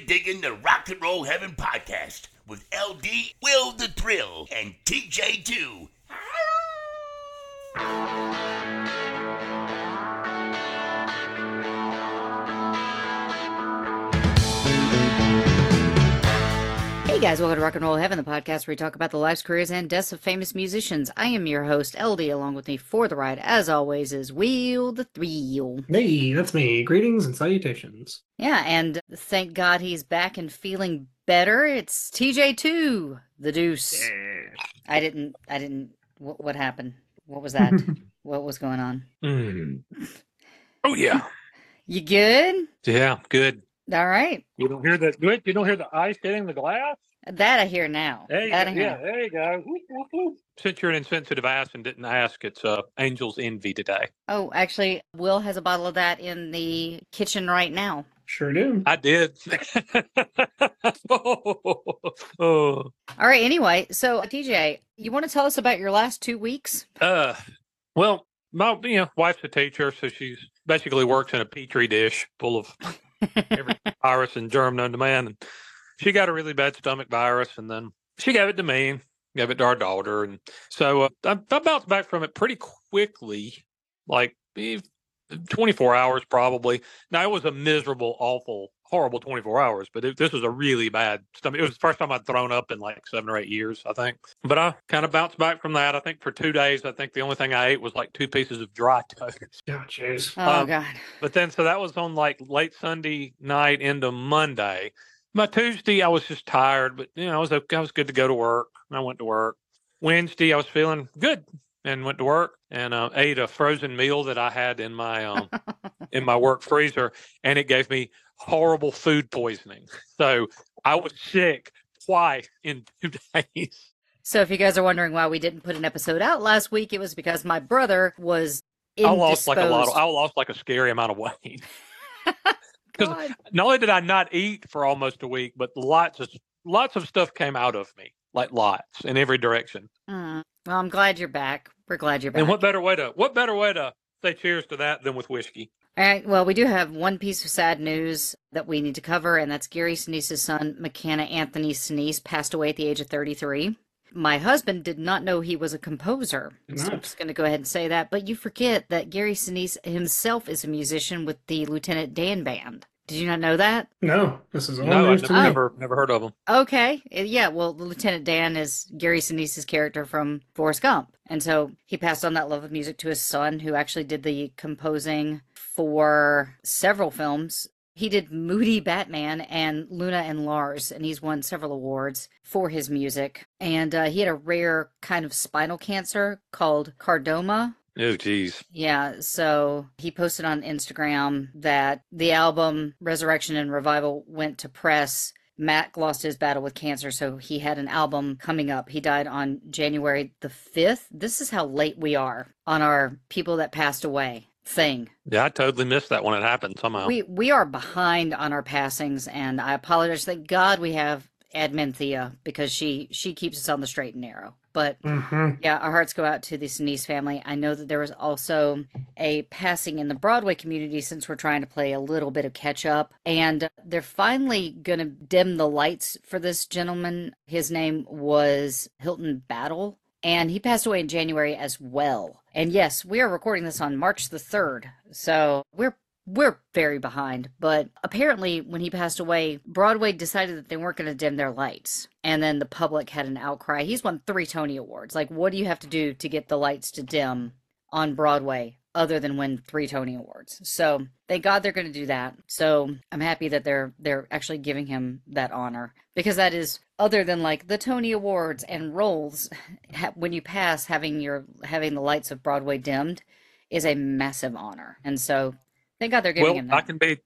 digging the Rock and Roll Heaven podcast with LD, Will the Thrill, and TJ2. Hey guys, welcome to Rock and Roll Heaven, the podcast where we talk about the lives, careers, and deaths of famous musicians. I am your host, LD. Along with me for the ride, as always, is Will the Thrill. Hey, that's me. Greetings and salutations. Yeah, and thank God he's back and feeling better. It's TJ2, the Deuce. I didn't, what happened? What was that? What was going on? Oh, yeah. You good? Yeah, good. All right. You don't hear that? Good. You don't hear the ice hitting the glass? That I hear now. There you That go. I hear Yeah, now. there you go. Whoop, whoop, whoop. Since you're an insensitive ass and didn't ask, it's Angel's Envy today. Oh, actually, Will has a bottle of that in the kitchen right now. Sure do. I did. Oh. All right, anyway, so TJ, you want to tell us about your last 2 weeks? Well, my wife's a teacher, so she's basically works in a petri dish full of every virus and germ known to man. And she got a really bad stomach virus, and then she gave it to me, gave it to our daughter. And so I bounced back from it pretty quickly, like 24 hours probably. Now, it was a miserable, awful, horrible 24 hours, but this was a really bad stomach. It was the first time I'd thrown up in like 7 or 8 years, I think. But I kind of bounced back from that. I think for 2 days, I think the only thing I ate was like 2 pieces of dry toast. Oh, jeez. Oh, God. But then, so that was on like late Sunday night into Monday. By Tuesday, I was just tired, but I was good to go to work. I went to work. Wednesday, I was feeling good and went to work and ate a frozen meal that I had in my in my work freezer, and it gave me horrible food poisoning. So I was sick twice in 2 days. So if you guys are wondering why we didn't put an episode out last week, it was because my brother was I lost indisposed. I lost like a scary amount of weight. Because God. not only did I not eat for almost a week, but lots of stuff came out of me, like lots in every direction. Well, I'm glad you're back. We're glad you're back. And what better way to say cheers to that than with whiskey? All right. Well, we do have one piece of sad news that we need to cover, and that's Gary Sinise's son, McKenna Anthony Sinise, passed away at the age of 33. My husband did not know he was a composer, so I'm just going to go ahead and say that. But you forget that Gary Sinise himself is a musician with the Lieutenant Dan Band. Did you not know that? No, this is all No, news I've to me. never heard of them. Okay. Yeah, well, the Lieutenant Dan is Gary Sinise's character from Forrest Gump. And so he passed on that love of music to his son, who actually did the composing for several films. He did Moody Batman and Luna and Lars, and he's won several awards for his music. And he had a rare kind of spinal cancer called chordoma. Oh, geez. Yeah, so he posted on Instagram that the album Resurrection and Revival went to press. Mac lost his battle with cancer, so he had an album coming up. He died on January the 5th. This is how late we are on our people that passed away thing. Yeah, I totally missed that when it happened somehow. We are behind on our passings, and I apologize. Thank God we have Admin Thea, because she keeps us on the straight and narrow. But yeah, our hearts go out to the Sinise family. I know that there was also a passing in the Broadway community, since we're trying to play a little bit of catch up. And they're finally going to dim the lights for this gentleman. His name was Hilton Battle, and he passed away in January as well. And yes, we are recording this on March the 3rd. So we're very behind, but apparently when he passed away, Broadway decided that they weren't going to dim their lights. And then the public had an outcry. He's won 3 Tony Awards. Like, what do you have to do to get the lights to dim on Broadway other than win 3 Tony Awards? So thank God they're going to do that. So I'm happy that they're actually giving him that honor, because that is, other than like the Tony Awards and roles, when you pass, having the lights of Broadway dimmed is a massive honor. And so thank God they're giving him that.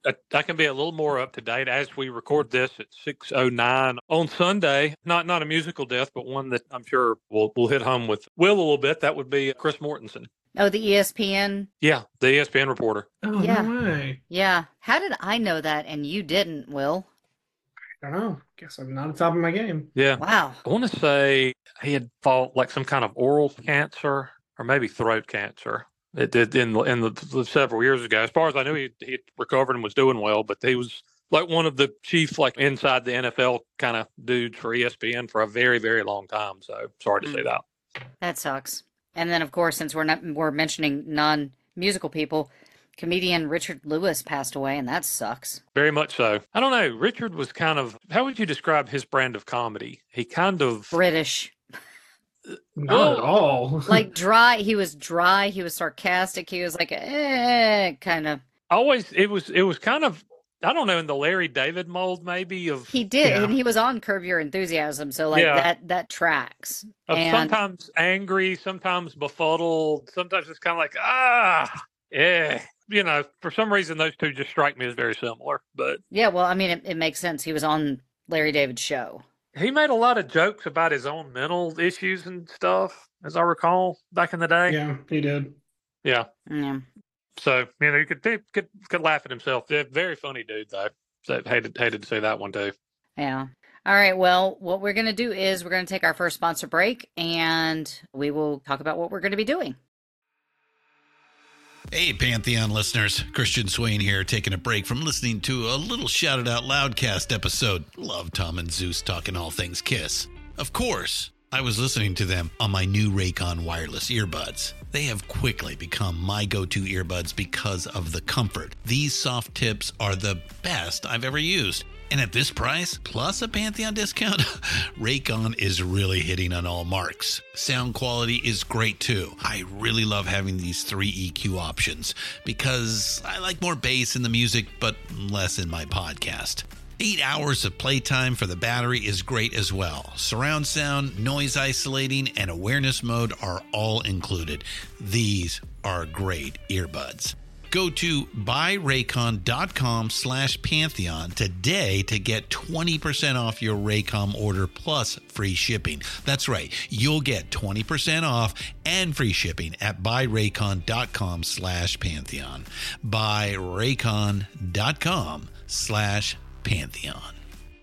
I can be a little more up to date as we record this at 6:09 on Sunday. Not a musical death, but one that I'm sure will hit home with Will a little bit. That would be Chris Mortensen. Oh, the ESPN? Yeah, the ESPN reporter. Oh, Yeah. no way. Yeah. How did I know that and you didn't, Will? I don't know. Guess I'm not on top of my game. Yeah. Wow. I want to say he had fought like some kind of oral cancer or maybe throat cancer. It did in the several years ago. As far as I knew, he had recovered and was doing well, but he was like one of the chief, like inside the NFL kind of dudes for ESPN for a very, very long time. So sorry to say that. That sucks. And then, of course, since we're mentioning non-musical people, comedian Richard Lewis passed away, and that sucks. Very much so. I don't know. Richard was kind of, how would you describe his brand of comedy? He kind of British. Not at all. Like dry. He was dry. He was sarcastic. He was like, kind of. always, it was kind of, I don't know, in the Larry David mold maybe of. He did, Yeah. and he was on Curb Your Enthusiasm, so like Yeah. that tracks. Of And sometimes angry, sometimes befuddled, sometimes it's kind of like, yeah. You know, for some reason, those two just strike me as very similar. But yeah, well, I mean, it makes sense. He was on Larry David's show. he made a lot of jokes about his own mental issues and stuff, as I recall, back in the day. Yeah, he did. Yeah. Yeah. So, you know, you could laugh at himself. Yeah, very funny dude, though. So hated to see that one, too. Yeah. All right. Well, what we're going to do is we're going to take our first sponsor break, and we will talk about what we're going to be doing. Hey, Pantheon listeners. Christian Swain here, taking a break from listening to a little Shouted Out Loudcast episode. Love Tom and Zeus talking all things Kiss. Of course, I was listening to them on my new Raycon wireless earbuds. They have quickly become my go-to earbuds because of the comfort. These soft tips are the best I've ever used. And at this price, plus a Pantheon discount, Raycon is really hitting on all marks. Sound quality is great too. I really love having these 3 EQ options because I like more bass in the music, but less in my podcast. 8 hours of playtime for the battery is great as well. Surround sound, noise isolating, and awareness mode are all included. These are great earbuds. Go to buyraycon.com/Pantheon today to get 20% off your Raycom order plus free shipping. That's right. You'll get 20% off and free shipping at buyraycon.com/Pantheon. buyraycon.com/Pantheon.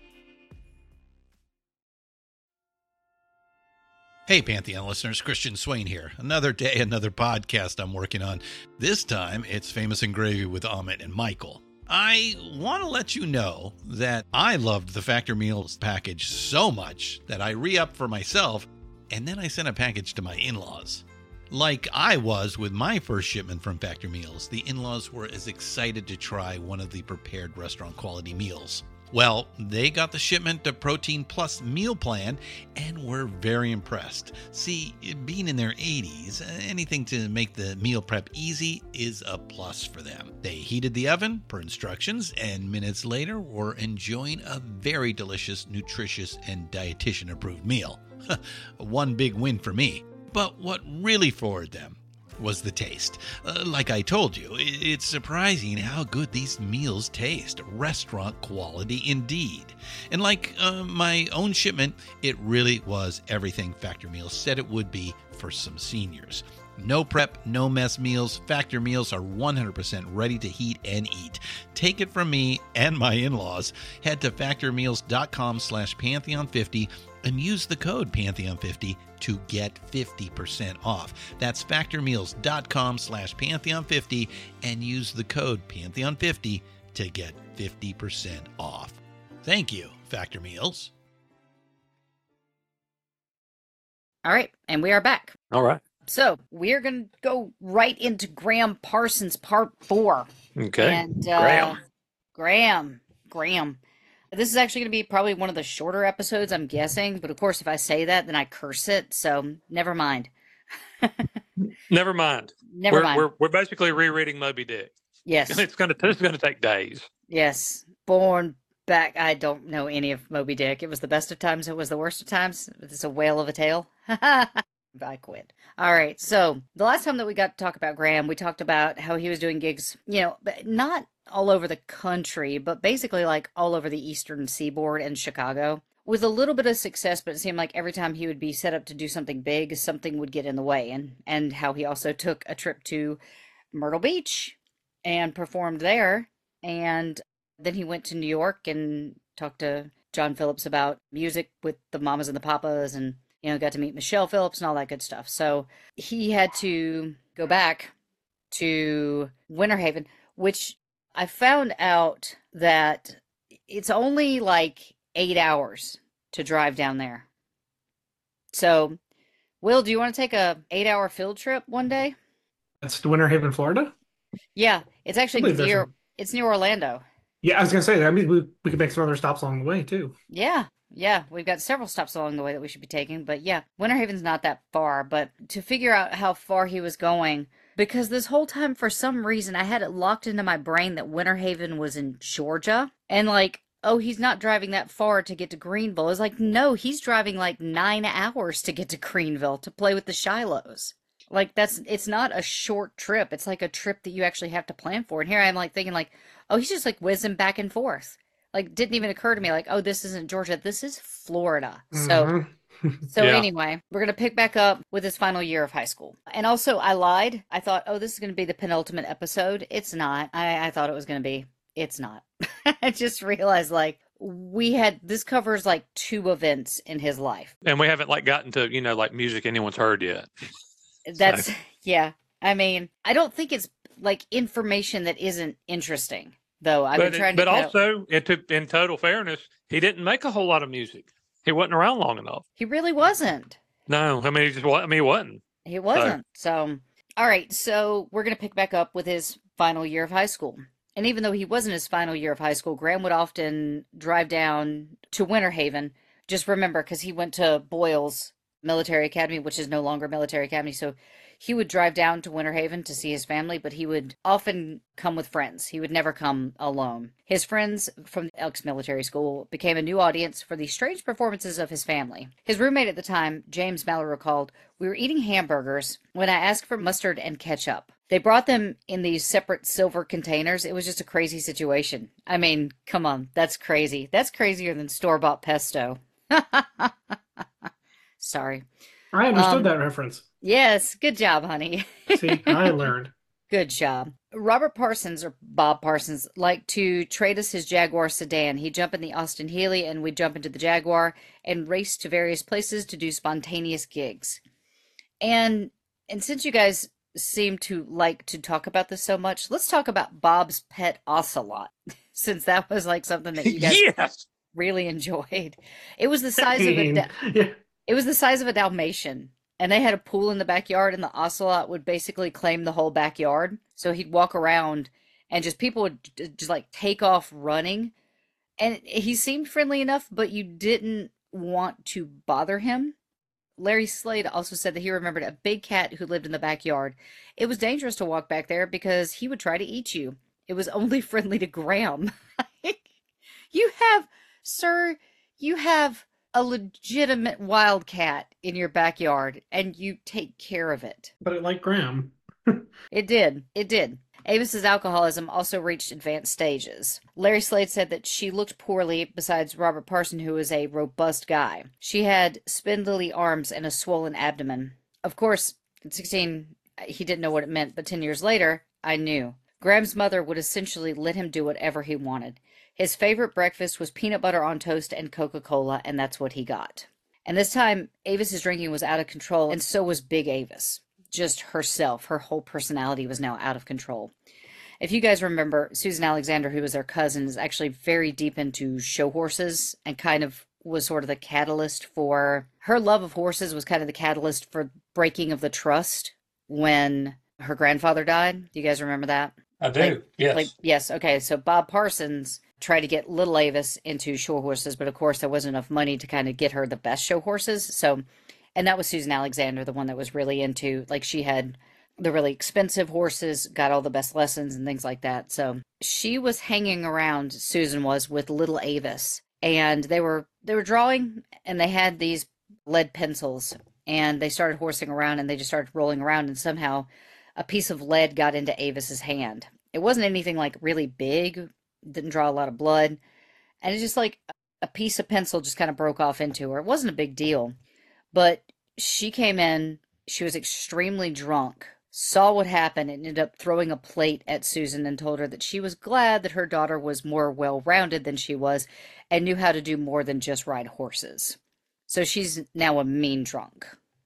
Hey, Pantheon listeners, Christian Swain here. Another day, another podcast I'm working on. This time, it's Famous and Gravy with Amit and Michael. I want to let you know that I loved the Factor Meals package so much that I re-upped for myself, and then I sent a package to my in-laws. Like I was with my first shipment from Factor Meals, the in-laws were as excited to try one of the prepared restaurant quality meals. Well, they got the shipment to Protein Plus meal plan and were very impressed. See, being in their 80s, anything to make the meal prep easy is a plus for them. They heated the oven per instructions and minutes later were enjoying a very delicious, nutritious, and dietitian-approved meal. One big win for me. But what really floored them was the taste. Like I told you, it's surprising how good these meals taste. Restaurant quality indeed. And like my own shipment, it really was everything Factor Meals said it would be for some seniors. No prep, no mess meals. Factor Meals are 100% ready to heat and eat. Take it from me and my in-laws. Head to factormeals.com/Pantheon50 and use the code Pantheon50 to get 50% off. That's factormeals.com/Pantheon50 and use the code Pantheon50 to get 50% off. Thank you, Factor Meals. All right, and we are back. All right. So we're going to go right into Graham Parsons Part 4. Okay. And Graham. This is actually going to be probably one of the shorter episodes, I'm guessing. But of course, if I say that, then I curse it. So never mind. Never mind. Never mind. We're basically rereading Moby Dick. Yes. This is gonna take days. Yes. Born back. I don't know any of Moby Dick. It was the best of times. It was the worst of times. It's a whale of a tale. I quit. All right. So the last time that we got to talk about Graham, we talked about how he was doing gigs, but not all over the country, but basically like all over the Eastern Seaboard and Chicago with a little bit of success. But it seemed like every time he would be set up to do something big, something would get in the way. And how he also took a trip to Myrtle Beach and performed there. And then he went to New York and talked to John Phillips about music with the Mamas and the Papas and got to meet Michelle Phillips and all that good stuff. So he had to go back to Winter Haven, which I found out that it's only like 8 hours to drive down there. So, Will, do you want to take a 8 hour field trip one day? That's Winter Haven, Florida. Yeah, it's I actually believe there's near. some. It's near Orlando. Yeah, I was gonna say that. I mean, we could make some other stops along the way too. Yeah, yeah, we've got several stops along the way that we should be taking. But yeah, Winter Haven's not that far. But to figure out how far he was going, because this whole time, for some reason, I had it locked into my brain that Winter Haven was in Georgia. And like, oh, he's not driving that far to get to Greenville. It's like, no, he's driving like 9 hours to get to Greenville to play with the Shilohs. Like it's not a short trip. It's like a trip that you actually have to plan for. And here I am like thinking like, oh, he's just like whizzing back and forth. Like didn't even occur to me like, oh, this isn't Georgia. This is Florida. So Yeah. anyway, we're gonna pick back up with his final year of high school. And also I lied. I thought, oh, this is gonna be the penultimate episode. It's not. I thought it was gonna be. It's not. I just realized like this covers like 2 events in his life. And we haven't like gotten to, like music anyone's heard yet. That's yeah. I mean, I don't think it's like information that isn't interesting, though. I've been trying to. But also, in total fairness, he didn't make a whole lot of music. He wasn't around long enough. He really wasn't. No, I mean, he wasn't. He wasn't. So, all right. So we're gonna pick back up with his final year of high school. And even though he wasn't his final year of high school, Graham would often drive down to Winter Haven. Just remember, because he went to Boyle's Military Academy, which is no longer Military Academy. So he would drive down to Winter Haven to see his family, but he would often come with friends. He would never come alone. His friends from the Elks Military School became a new audience for the strange performances of his family. His roommate at the time, James Mallory, recalled, "We were eating hamburgers when I asked for mustard and ketchup. They brought them in these separate silver containers. It was just a crazy situation. I mean, come on, that's crazy. That's crazier than store-bought pesto." Sorry. I understood that reference. Yes, good job, honey. See, I learned. Good job. Robert Parsons, or Bob Parsons, liked to trade us his Jaguar sedan. He'd jump in the Austin Healey and we'd jump into the Jaguar and race to various places to do spontaneous gigs. And since you guys seem to like to talk about this so much, let's talk about Bob's pet ocelot, since that was like something that you guys Yes. really enjoyed. It was the size of Yeah. It was the size of a Dalmatian, and they had a pool in the backyard, and the ocelot would basically claim the whole backyard. So he'd walk around, and just people would just like take off running. And he seemed friendly enough, but you didn't want to bother him. Larry Slade also said that he remembered a big cat who lived in the backyard. It was dangerous to walk back there because he would try to eat you. It was only friendly to Graham. Sir, you have a legitimate wildcat in your backyard, and you take care of it. But it liked Graham. It did. It did. Avis's alcoholism also reached advanced stages. Larry Slade said that she looked poorly besides Robert Parson, who was a robust guy. She had spindly arms and a swollen abdomen. Of course, at 16, he didn't know what it meant, but 10 years later, I knew. Graham's mother would essentially let him do whatever he wanted. His favorite breakfast was peanut butter on toast and Coca-Cola, and that's what he got. And this time, Avis's drinking was out of control, and so was Big Avis. Just herself, her whole personality was now out of control. If you guys remember, Susan Alexander, who was their cousin, is actually very deep into show horses and kind of was sort of the catalyst for... Her love of horses was kind of the catalyst for breaking of the trust when her grandfather died. Do you guys remember that? I do. Yes. Yes. Okay. So Bob Parsons tried to get little Avis into show horses, but of course there wasn't enough money to kind of get her the best show horses. So, and that was Susan Alexander, the one that was really into, like, she had the really expensive horses, got all the best lessons and things like that. So she was hanging around, Susan was, with little Avis, and they were drawing, and they had these lead pencils, and they started horsing around, and they just started rolling around, and somehow a piece of lead got into Avis's hand. It wasn't anything like really big, didn't draw a lot of blood, and it's just like a piece of pencil just kind of broke off into her. It wasn't a big deal, but she came in, she was extremely drunk, saw what happened, and ended up throwing a plate at Susan and told her that she was glad that her daughter was more well-rounded than she was and knew how to do more than just ride horses. So she's now a mean drunk.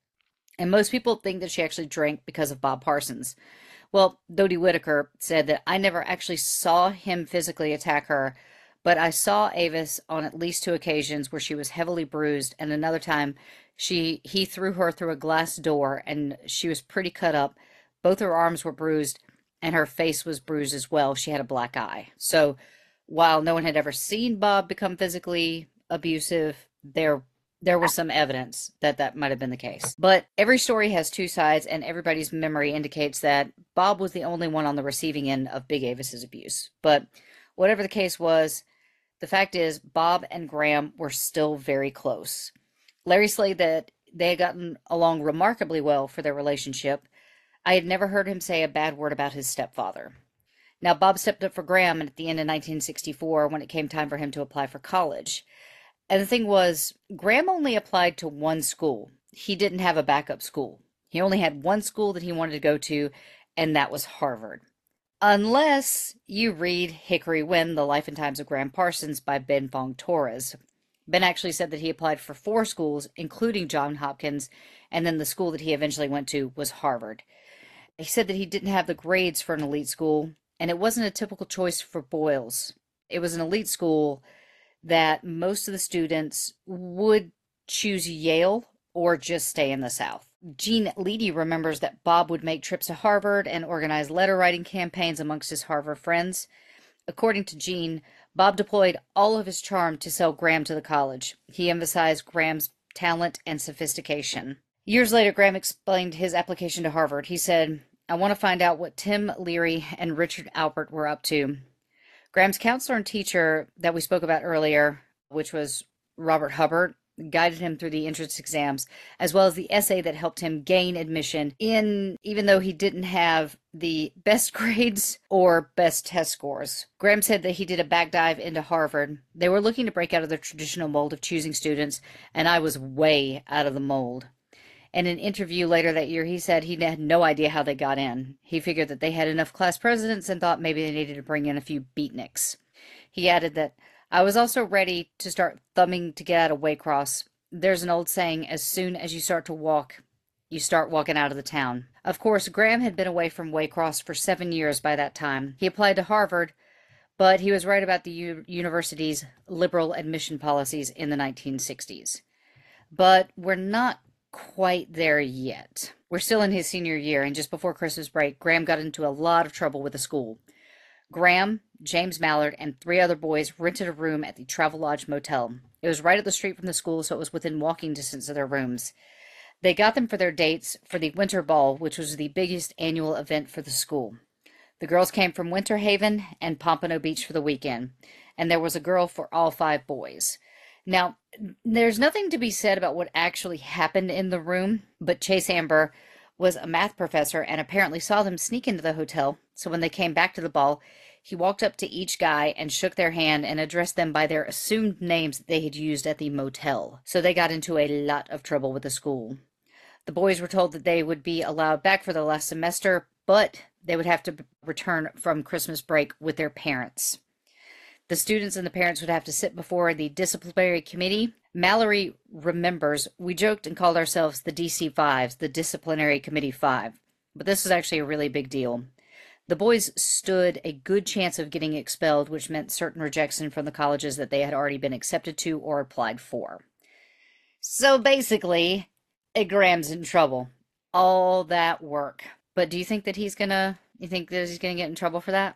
And most people think that she actually drank because of Bob Parsons. Well, Dodie Whitaker said that I never actually saw him physically attack her, But I saw Avis on at least 2 occasions where she was heavily bruised, and another time he threw her through a glass door and she was pretty cut up. Both her arms were bruised and her face was bruised as well. She had a black eye. So while no one had ever seen Bob become physically abusive, there was some evidence that that might have been the case. But every story has two sides, and everybody's memory indicates that Bob was the only one on the receiving end of Big Avis's abuse. But whatever the case was, the fact is Bob and Graham were still very close. Larry slayed that they had gotten along remarkably well for their relationship. I had never heard him say a bad word about his stepfather. Now, Bob stepped up for Graham at the end of 1964 when it came time for him to apply for college. And the thing was, Graham only applied to one school. He didn't have a backup school. He only had one school that he wanted to go to, and that was Harvard. Unless you read Hickory Wind, The Life and Times of Graham Parsons by Ben Fong Torres. Ben actually said that he applied for 4 schools, including Johns Hopkins, and then the school that he eventually went to was Harvard. He said that he didn't have the grades for an elite school, and it wasn't a typical choice for Boyles. It was an elite school that most of the students would choose Yale or just stay in the South. Gene Leedy remembers that Bob would make trips to Harvard and organize letter writing campaigns amongst his Harvard friends. According to Gene, Bob deployed all of his charm to sell Graham to the college. He emphasized Graham's talent and sophistication. Years later, Graham explained his application to Harvard. He said, "I want to find out what Tim Leary and Richard Alpert were up to." Graham's counselor and teacher that we spoke about earlier, which was Robert Hubbard, guided him through the entrance exams, as well as the essay that helped him gain admission in, even though he didn't have the best grades or best test scores. Graham said that he did a back dive into Harvard. They were looking to break out of the traditional mold of choosing students, and I was way out of the mold. In an interview later that year, he said he had no idea how they got in. He figured that they had enough class presidents and thought maybe they needed to bring in a few beatniks. He added that, "I was also ready to start thumbing to get out of Waycross. There's an old saying, as soon as you start to walk, you start walking out of the town." Of course, Graham had been away from Waycross for 7 years by that time. He applied to Harvard, but he was right about the university's liberal admission policies in the 1960s. But we're not quite there yet. We're still in his senior year, and just before Christmas break, Graham got into a lot of trouble with the school. Graham, James Mallard, and 3 other boys rented a room at the Travelodge Motel. It was right up the street from the school, so it was within walking distance of their rooms. They got them for their dates for the Winter Ball, which was the biggest annual event for the school. The girls came from Winter Haven and Pompano Beach for the weekend, and there was a girl for all 5 boys. Now, there's nothing to be said about what actually happened in the room, but Chase Amber was a math professor and apparently saw them sneak into the hotel. So when they came back to the ball, he walked up to each guy and shook their hand and addressed them by their assumed names that they had used at the motel. So they got into a lot of trouble with the school. The boys were told that they would be allowed back for the last semester, but they would have to return from Christmas break with their parents. The students and the parents would have to sit before the disciplinary committee. Mallory remembers, "We joked and called ourselves the DC-5s, the Disciplinary Committee 5. But this was actually a really big deal. The boys stood a good chance of getting expelled, which meant certain rejection from the colleges that they had already been accepted to or applied for. So basically, Graham's in trouble. All that work. But do you think that he's gonna get in trouble for that?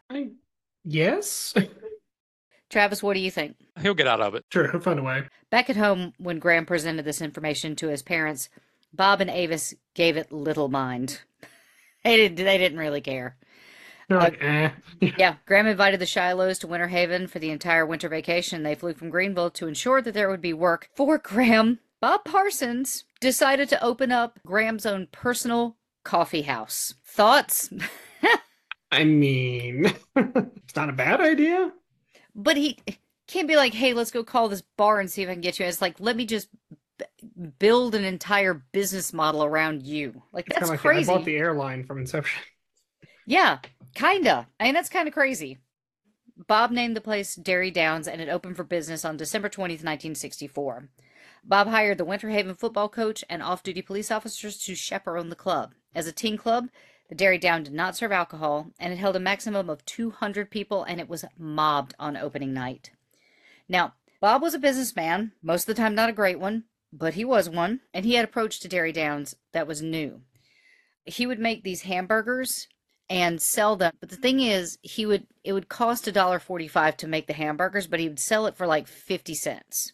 Yes. Travis, what do you think? He'll get out of it. Sure, he'll find a way. Back at home, when Graham presented this information to his parents, Bob and Avis gave it little mind. They didn't really care. They're like, Yeah, Graham invited the Shilohs to Winter Haven for the entire winter vacation. They flew from Greenville to ensure that there would be work for Graham. Bob Parsons decided to open up Graham's own personal coffee house. Thoughts? I mean, it's not a bad idea. But he can't be like, "Hey, let's go call this bar and see if I can get you." It's like, let me just build an entire business model around you. Like, It's that's kind of crazy. I bought the airline from Inception. Yeah, kinda. I mean, that's kind of crazy. Bob named the place Derry Downs, and it opened for business on December 20th, 1964. Bob hired the Winter Haven football coach and off-duty police officers to chaperone the club. As a teen club, the Derry Down did not serve alcohol, and it held a maximum of 200 people, and it was mobbed on opening night. Now, Bob was a businessman, most of the time not a great one, but he was one, and he had an approach to Dairy Downs that was new. He would make these hamburgers and sell them, but the thing is, it would cost $1.45 to make the hamburgers, but he would sell it for like 50 cents.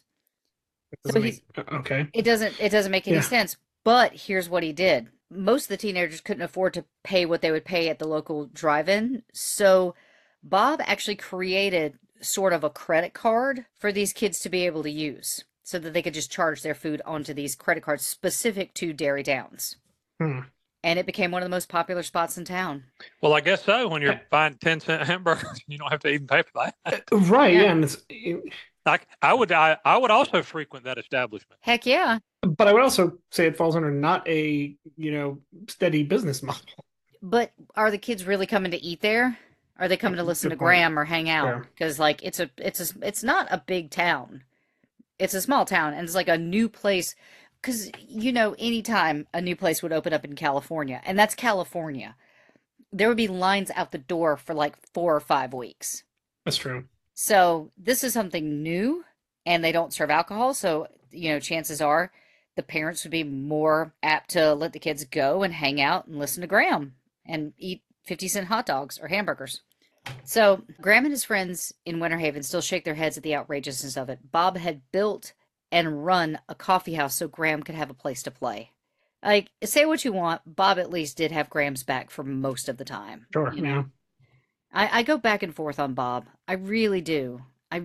So okay. It doesn't make any Yeah. sense. But here's what he did. Most of the teenagers couldn't afford to pay what they would pay at the local drive-in, so Bob actually created sort of a credit card for these kids to be able to use so that they could just charge their food onto these credit cards specific to Dairy Downs. Hmm. And it became one of the most popular spots in town. Well, I guess so. When you're buying 10-cent hamburgers, you don't have to even pay for that. Right, Yeah. yeah, and Like I would also frequent that establishment. Heck yeah. but I would also say it falls under not a, steady business model. But are the kids really coming to eat there? Are they coming to listen to Good point. Graham or hang out? Yeah. Because like it's not a big town. It's a small town, and it's like a new place. Because anytime a new place would open up in California, and that's California, there would be lines out the door for like 4 or 5 weeks. That's true. So this is something new, and they don't serve alcohol. So chances are the parents would be more apt to let the kids go and hang out and listen to Graham and eat 50-cent hot dogs or hamburgers. So Graham and his friends in Winter Haven still shake their heads at the outrageousness of it. Bob had built and run a coffee house so Graham could have a place to play. Like, say what you want, Bob at least did have Graham's back for most of the time. Sure, you know? I go back and forth on Bob. I really do.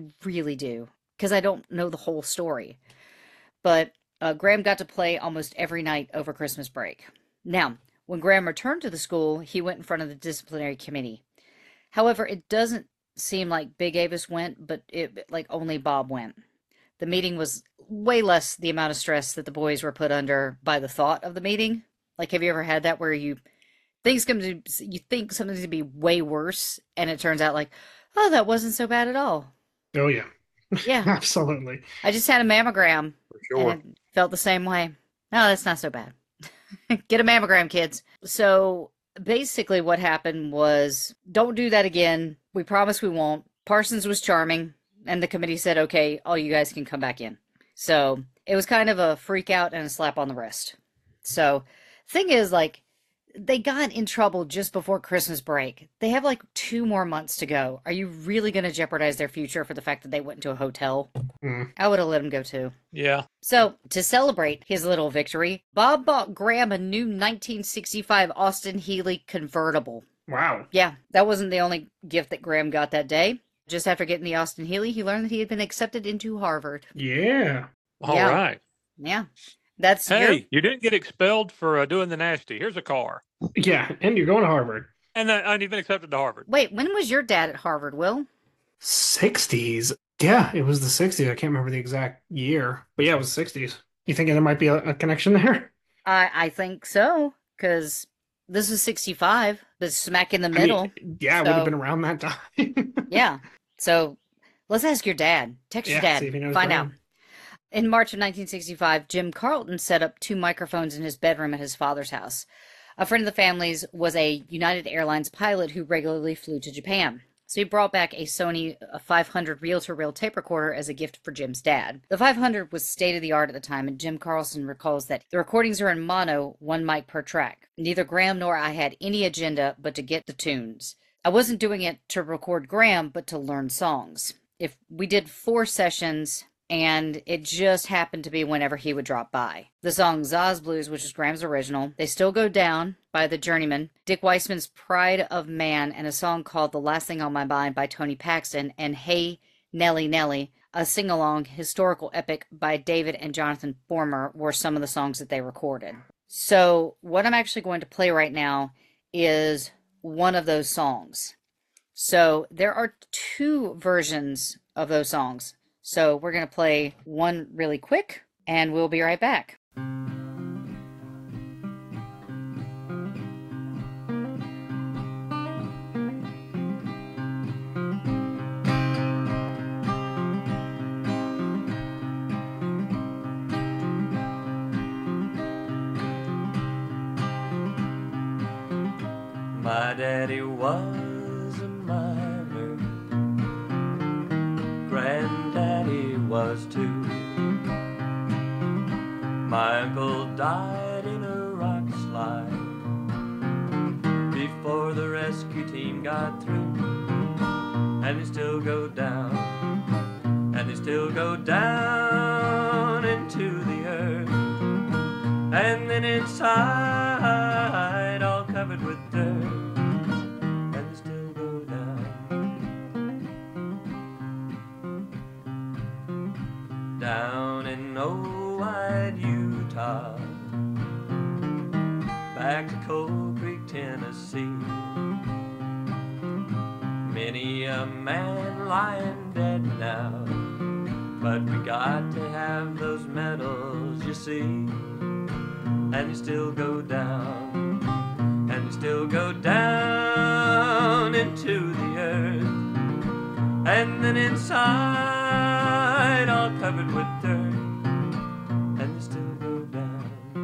Because I don't know the whole story. But Graham got to play almost every night over Christmas break. Now, when Graham returned to the school, he went in front of the disciplinary committee. However, it doesn't seem like Big Avis went, but only Bob went. The meeting was way less the amount of stress that the boys were put under by the thought of the meeting. Like, have you ever had that where you think something's going to be way worse, and it turns out like, oh, that wasn't so bad at all. Oh, yeah. Yeah. Absolutely. I just had a mammogram. For sure. And it felt the same way. No, that's not so bad. Get a mammogram, kids. So basically what happened was, don't do that again. We promise we won't. Parsons was charming, and the committee said, okay, all you guys can come back in. So it was kind of a freak out and a slap on the wrist. So thing is, like, they got in trouble just before Christmas break. They have like 2 more months to go. Are you really going to jeopardize their future for the fact that they went into a hotel? I would have let them go too. Yeah. So, to celebrate his little victory, Bob bought Graham a new 1965 Austin Healey convertible. Wow. Yeah, that wasn't the only gift that Graham got that day. Just after getting the Austin Healey, he learned that he had been accepted into Harvard. Yeah. All Yeah. right. Yeah. That's Hey, you didn't get expelled for doing the nasty. Here's a car. Yeah. And you're going to Harvard. And you've been accepted to Harvard. Wait, when was your dad at Harvard, Will? 60s. Yeah, it was the 60s. I can't remember the exact year. But yeah, it was the 60s. You think there might be a connection there? I think so, because this was 65, but smack in the middle. Yeah, it would have So- been around that time. Yeah. So let's ask your dad. Text your Yeah, dad. see if he knows Find out. Graham. In March of 1965, Jim Carlton set up 2 microphones in his bedroom at his father's house. A friend of the family's was a United Airlines pilot who regularly flew to Japan. So he brought back a Sony 500 reel-to-reel tape recorder as a gift for Jim's dad. The 500 was state-of-the-art at the time, and Jim Carlson recalls that the recordings are in mono, 1 mic per track. Neither Graham nor I had any agenda but to get the tunes. I wasn't doing it to record Graham, but to learn songs. If we did 4 sessions, and it just happened to be whenever he would drop by. The song Zaz Blues, which is Graham's original, They Still Go Down by the Journeymen, Dick Weissman's Pride of Man, and a song called The Last Thing on My Mind by Tony Paxton, and Hey Nelly Nelly, a sing-along historical epic by David and Jonathan Former, were some of the songs that they recorded. So what I'm actually going to play right now is one of those songs. So there are 2 versions of those songs. So we're going to play one really quick, and we'll be right back. My daddy was a miner, granddaddy was too. My uncle died in a rock slide before the rescue team got through. And they still go down, and they still go down into the earth. And then inside, all covered with dirt, and they still go down. Down in old wide Utah, back to Cold Creek, Tennessee. Many a man lying dead now, but we got to have those medals, you see. And they still go down, and they still go down into the earth. And then inside, all covered with dirt, and they still go down.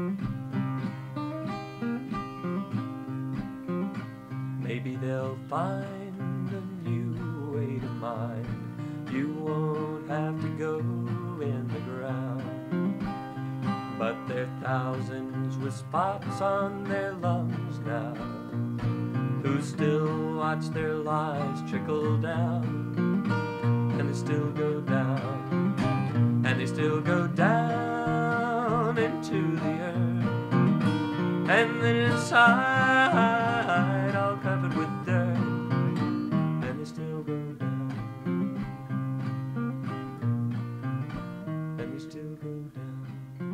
Maybe they'll find a new way to mine. You won't have to go in the ground. But there are thousands with spots on their lungs now, who still watch their lives trickle down. And they still go down, and they still go down into the earth. And then inside, all covered with dirt, and they still go down, and they still go down.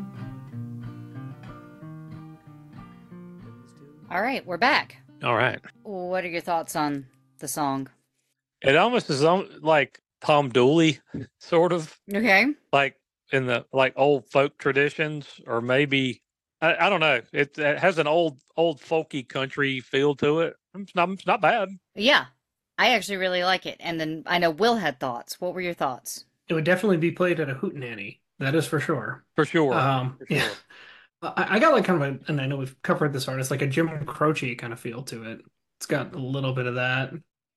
All right, we're back. All right. What are your thoughts on the song? It almost is like Tom Dooley, sort of Okay. like in the like old folk traditions, or maybe I don't know. It has an old folky country feel to it. It's not bad. Yeah, I actually really like it. And then I know Will had thoughts. What were your thoughts? It would definitely be played at a hootenanny. That is for sure. For sure. For sure. Yeah. I got like kind of and I know we've covered this artist, like a Jim Croce kind of feel to it. It's got a little bit of that.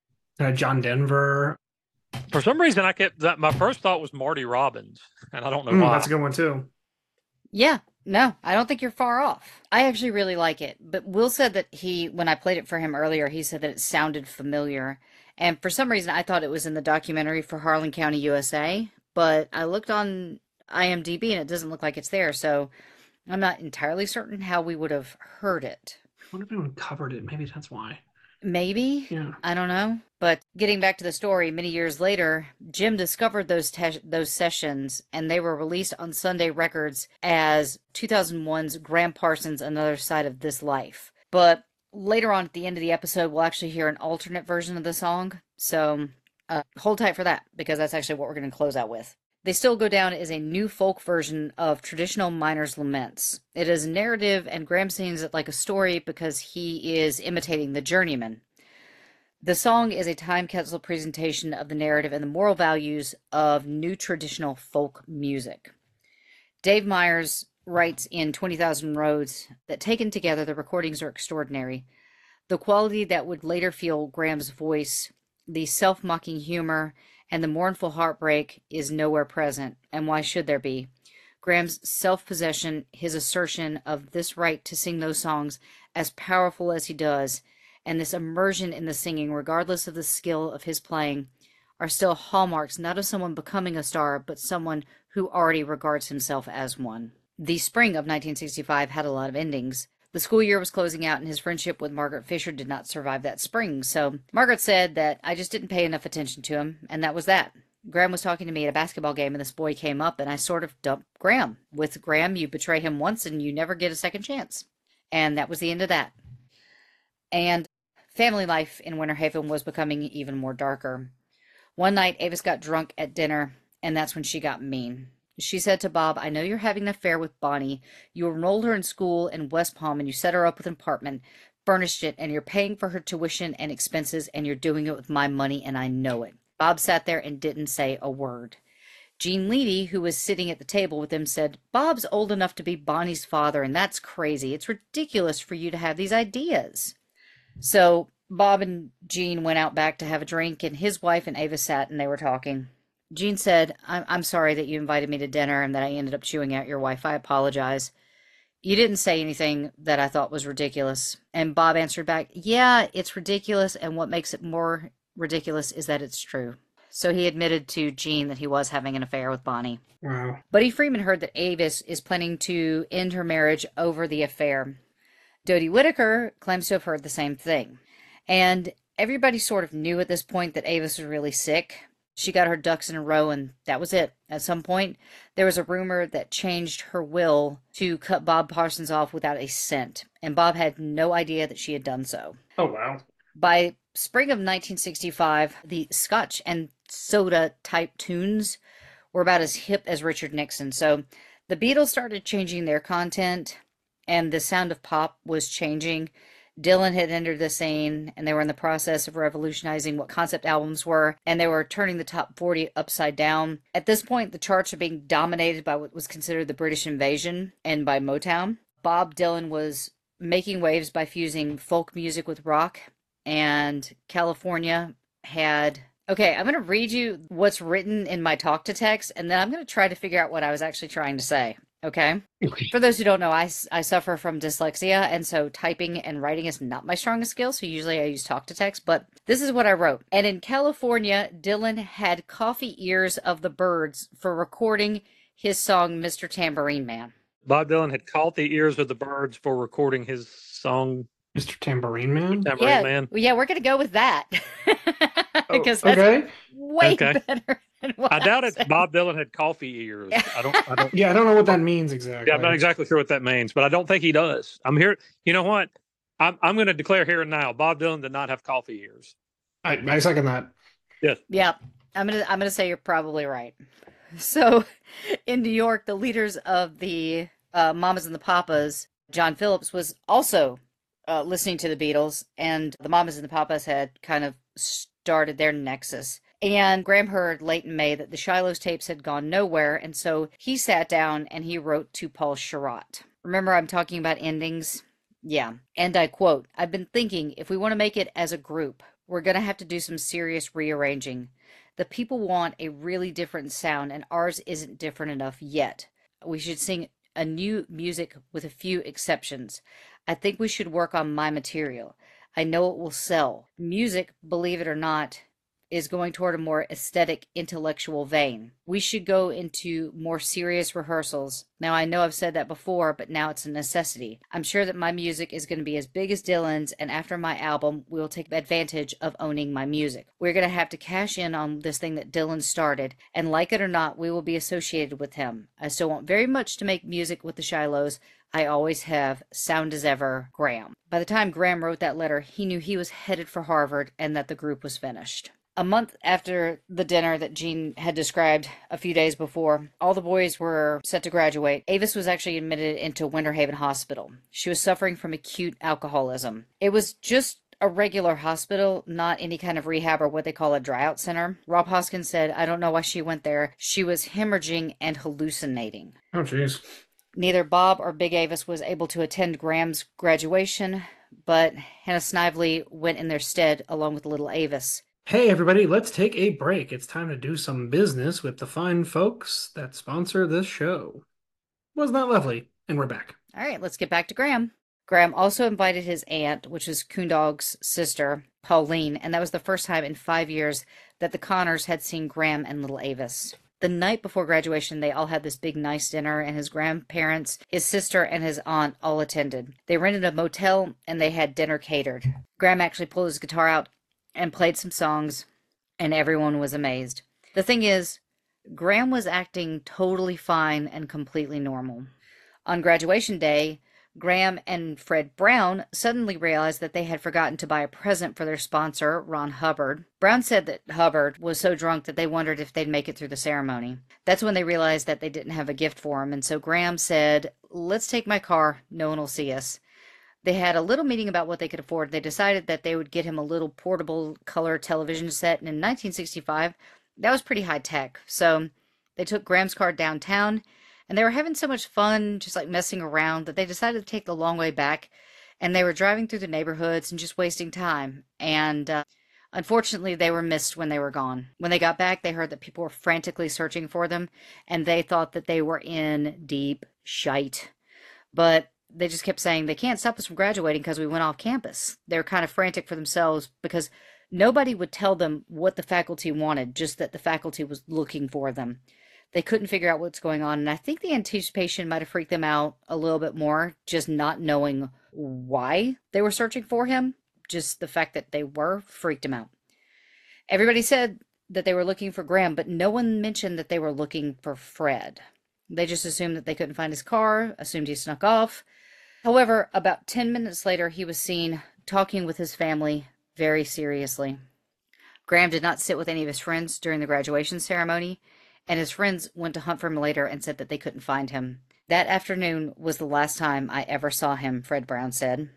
John Denver. For some reason, my first thought was Marty Robbins, and I don't know why. That's a good one too. Yeah, no, I don't think you're far off. I actually really like it. But Will said that when I played it for him earlier, he said that it sounded familiar. And for some reason, I thought it was in the documentary for Harlan County, USA. But I looked on IMDb and it doesn't look like it's there. So I'm not entirely certain how we would have heard it. I wonder if anyone covered it. Maybe that's why. Maybe. Yeah. I don't know. But getting back to the story, many years later, Jim discovered those sessions, and they were released on Sunday Records as 2001's Graham Parsons' Another Side of This Life. But later on at the end of the episode, we'll actually hear an alternate version of the song. So hold tight for that, because that's actually what we're going to close out with. They Still Go Down is a new folk version of traditional miners' laments. It is narrative, and Graham sings it like a story because he is imitating the journeyman. The song is a time capsule presentation of the narrative and the moral values of new traditional folk music. Dave Myers writes in 20,000 Roads that taken together, the recordings are extraordinary. The quality that would later fuel Graham's voice, the self-mocking humor, and the mournful heartbreak is nowhere present, and why should there be? Graham's self-possession, his assertion of this right to sing those songs as powerful as he does, and this immersion in the singing, regardless of the skill of his playing, are still hallmarks not of someone becoming a star, but someone who already regards himself as one. The spring of 1965 had a lot of endings. The school year was closing out, and his friendship with Margaret Fisher did not survive that spring. So Margaret said that I just didn't pay enough attention to him, and that was that. Graham was talking to me at a basketball game, and this boy came up, and I sort of dumped Graham. With Graham, you betray him once, and you never get a second chance. And that was the end of that. And family life in Winter Haven was becoming even more darker. One night, Avis got drunk at dinner, and that's when she got mean. She said to Bob, I know you're having an affair with Bonnie. You enrolled her in school in West Palm, and you set her up with an apartment, furnished it, and you're paying for her tuition and expenses, and you're doing it with my money, and I know it. Bob sat there and didn't say a word. Jean Leedy, who was sitting at the table with him, said, Bob's old enough to be Bonnie's father, and that's crazy. It's ridiculous for you to have these ideas. So Bob and Jean went out back to have a drink, and his wife and Ava sat and they were talking. Gene said, I'm sorry that you invited me to dinner and that I ended up chewing out your wife. I apologize. You didn't say anything that I thought was ridiculous. And Bob answered back, yeah, it's ridiculous, and what makes it more ridiculous is that it's true. So he admitted to Gene that he was having an affair with Bonnie. Wow. Buddy Freeman heard that Avis is planning to end her marriage over the affair. Dodie Whittaker claims to have heard the same thing. And everybody sort of knew at this point that Avis was really sick. She got her ducks in a row, and that was it. At some point, there was a rumor that changed her will to cut Bob Parsons off without a cent, and Bob had no idea that she had done so. Oh, wow. By spring of 1965, the Scotch and soda type tunes were about as hip as Richard Nixon. So the Beatles started changing their content, and the sound of pop was changing. Dylan had entered the scene, and they were in the process of revolutionizing what concept albums were, and they were turning the top 40 upside down. At this point, the charts are being dominated by what was considered the British invasion and by Motown. Bob Dylan was making waves by fusing folk music with rock, and California had... Okay, I'm going to read you what's written in my talk to text, and then I'm going to try to figure out what I was actually trying to say. Okay? For those who don't know, I suffer from dyslexia, and so typing and writing is not my strongest skill, so usually I use talk to text, but this is what I wrote. And in California, Dylan had coffee ears of the Byrds for recording his song, Mr. Tambourine Man. Bob Dylan had caught the ears of the Byrds for recording his song Mr. Tambourine Man? Tambourine Man. Yeah, we're going to go with that. Because that's Okay. way better than what I doubt it's said. Bob Dylan had coffee ears. I don't Yeah, I don't know what that means exactly. Yeah, I'm not exactly sure what that means, but I don't think he does. I'm here. You know what? I'm going to declare here and now, Bob Dylan did not have coffee ears. I second that. Yeah, I'm gonna say you're probably right. So, in New York, the leaders of the Mamas and the Papas, John Phillips, was also listening to the Beatles, and the Mamas and the Papas had kind of started their nexus. And Graham heard late in May that the Shiloh's tapes had gone nowhere, and so he sat down and he wrote to Paul Sherratt. Remember, I'm talking about endings? Yeah. And I quote, I've been thinking, if we want to make it as a group, we're going to have to do some serious rearranging. The people want a really different sound, and ours isn't different enough yet. We should sing a new music with a few exceptions. I think we should work on my material. I know it will sell. Music, believe it or not, is going toward a more aesthetic, intellectual vein. We should go into more serious rehearsals. Now, I know I've said that before, but now it's a necessity. I'm sure that my music is going to be as big as Dylan's, and after my album, we will take advantage of owning my music. We're going to have to cash in on this thing that Dylan started, and like it or not, we will be associated with him. I still want very much to make music with the Shilohs. I always have. Sound as ever, Graham. By the time Graham wrote that letter, he knew he was headed for Harvard and that the group was finished. A month after the dinner that Gene had described a few days before, all the boys were set to graduate. Avis was actually admitted into Winter Haven Hospital. She was suffering from acute alcoholism. It was just a regular hospital, not any kind of rehab or what they call a dryout center. Rob Hoskins said, I don't know why she went there. She was hemorrhaging and hallucinating. Oh, jeez. Neither Bob or Big Avis was able to attend Graham's graduation, but Hannah Snively went in their stead along with little Avis. Hey, everybody, let's take a break. It's time to do some business with the fine folks that sponsor this show. Wasn't that lovely? And we're back. All right, let's get back to Graham. Graham also invited his aunt, which is Coondog's sister, Pauline, and that was the first time in 5 years that the Connors had seen Graham and little Avis. The night before graduation, they all had this big nice dinner, and his grandparents, his sister, and his aunt all attended. They rented a motel, and they had dinner catered. Graham actually pulled his guitar out and played some songs, and everyone was amazed. The thing is, Graham was acting totally fine and completely normal. On graduation day, Graham and Fred Brown suddenly realized that they had forgotten to buy a present for their sponsor, Ron Hubbard. Brown said that Hubbard was so drunk that they wondered if they'd make it through the ceremony. That's when they realized that they didn't have a gift for him, and so Graham said, let's take my car, no one will see us. They had a little meeting about what they could afford. They decided that they would get him a little portable color television set, and in 1965, that was pretty high tech. So they took Graham's car downtown, and they were having so much fun, just like messing around, that they decided to take the long way back, and they were driving through the neighborhoods and just wasting time. And Unfortunately, they were missed when they were gone. When they got back, they heard that people were frantically searching for them, and they thought that they were in deep shite. But they just kept saying, they can't stop us from graduating because we went off campus. They were kind of frantic for themselves because nobody would tell them what the faculty wanted, just that the faculty was looking for them. They couldn't figure out what's going on, and I think the anticipation might have freaked them out a little bit more, just not knowing why they were searching for him. Just the fact that they were freaked him out. Everybody said that they were looking for Graham, but no one mentioned that they were looking for Fred. They just assumed that they couldn't find his car, assumed he snuck off. However, about 10 minutes later, he was seen talking with his family very seriously. Graham did not sit with any of his friends during the graduation ceremony, and his friends went to hunt for him later and said that they couldn't find him. That afternoon was the last time I ever saw him, Fred Brown said.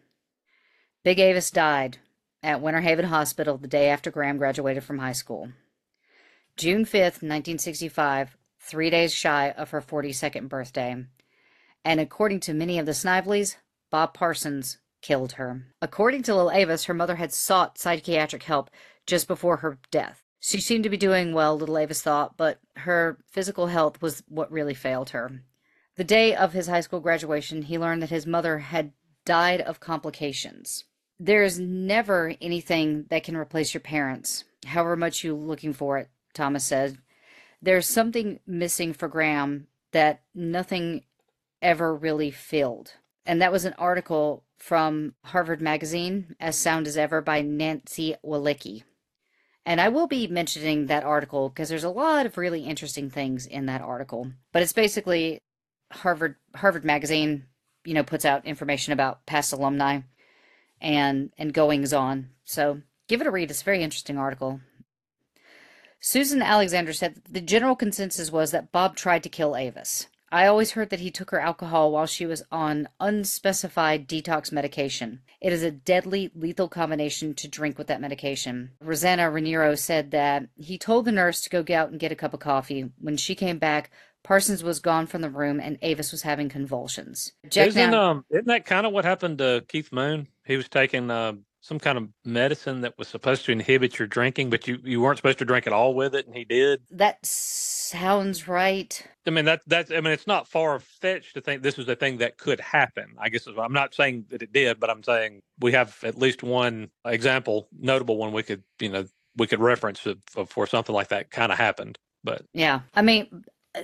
Big Avis died at Winter Haven Hospital the day after Graham graduated from high school. June 5th, 1965, 3 days shy of her 42nd birthday. And according to many of the Sniveleys, Bob Parsons killed her. According to Lil Avis, her mother had sought psychiatric help just before her death. She seemed to be doing well, Little Avis thought, but her physical health was what really failed her. The day of his high school graduation, he learned that his mother had died of complications. There's never anything that can replace your parents, however much you're looking for it, Thomas said. There's something missing for Graham that nothing ever really filled. And that was an article from Harvard Magazine, As Sound as Ever, by Nancy Walicki. And I will be mentioning that article because there's a lot of really interesting things in that article. But it's basically Harvard Magazine, puts out information about past alumni and goings on. So give it a read. It's a very interesting article. Susan Alexander said the general consensus was that Bob tried to kill Avis. I always heard that he took her alcohol while she was on unspecified detox medication. It is a deadly, lethal combination to drink with that medication. Rosanna Raniero said that he told the nurse to go out and get a cup of coffee. When she came back, Parsons was gone from the room and Avis was having convulsions. Isn't that kind of what happened to Keith Moon? He was taking some kind of medicine that was supposed to inhibit your drinking, but you weren't supposed to drink at all with it, and he did. That sounds right. I mean, it's not far-fetched to think this was a thing that could happen. I guess I'm not saying that it did, but I'm saying we have at least one example, notable one we could reference for something like that kind of happened. But yeah, I mean,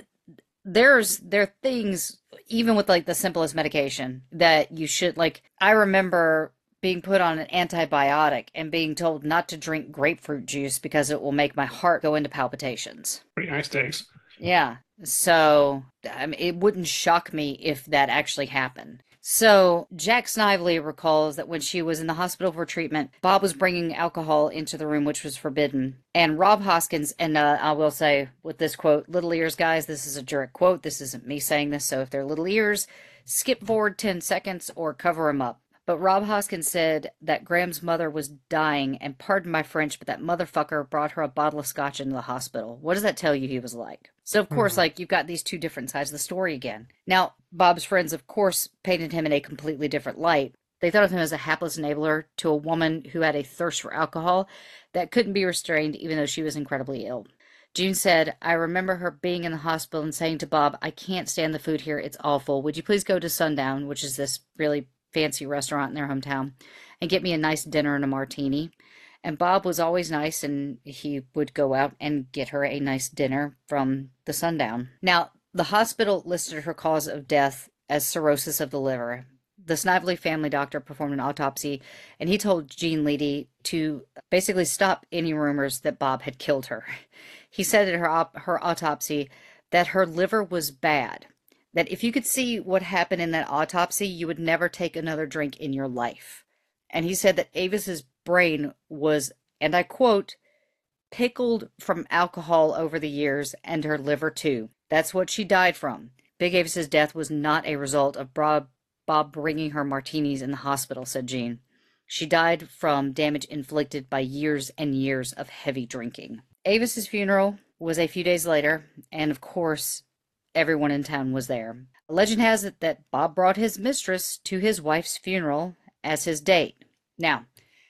there are things even with like the simplest medication that you should I remember being put on an antibiotic and being told not to drink grapefruit juice because it will make my heart go into palpitations. Pretty nice takes. Yeah. So, I mean, it wouldn't shock me if that actually happened. So, Jack Snively recalls that when she was in the hospital for treatment, Bob was bringing alcohol into the room, which was forbidden. And Rob Hoskins, and I will say with this quote, little ears, guys, this is a direct quote. This isn't me saying this. So if they're little ears, skip forward 10 seconds or cover them up. But Rob Hoskins said that Graham's mother was dying, and pardon my French, but that motherfucker brought her a bottle of scotch into the hospital. What does that tell you he was like? So, of course, you've got these two different sides of the story again. Now, Bob's friends, of course, painted him in a completely different light. They thought of him as a hapless enabler to a woman who had a thirst for alcohol that couldn't be restrained even though she was incredibly ill. June said, I remember her being in the hospital and saying to Bob, I can't stand the food here. It's awful. Would you please go to Sundown, which is this really fancy restaurant in their hometown, and get me a nice dinner and a martini. And Bob was always nice, and he would go out and get her a nice dinner from the Sundown. Now, the hospital listed her cause of death as cirrhosis of the liver. The Snively family doctor performed an autopsy, and he told Jean Leedy to basically stop any rumors that Bob had killed her. He said at her autopsy that her liver was bad, that if you could see what happened in that autopsy, you would never take another drink in your life. And he said that Avis's brain was, and I quote, pickled from alcohol over the years, and her liver too. That's what she died from. Big Avis's death was not a result of Bob bringing her martinis in the hospital, said Jean. She died from damage inflicted by years and years of heavy drinking. Avis's funeral was a few days later, and of course, everyone in town was there. Legend has it that Bob brought his mistress to his wife's funeral as his date. Now,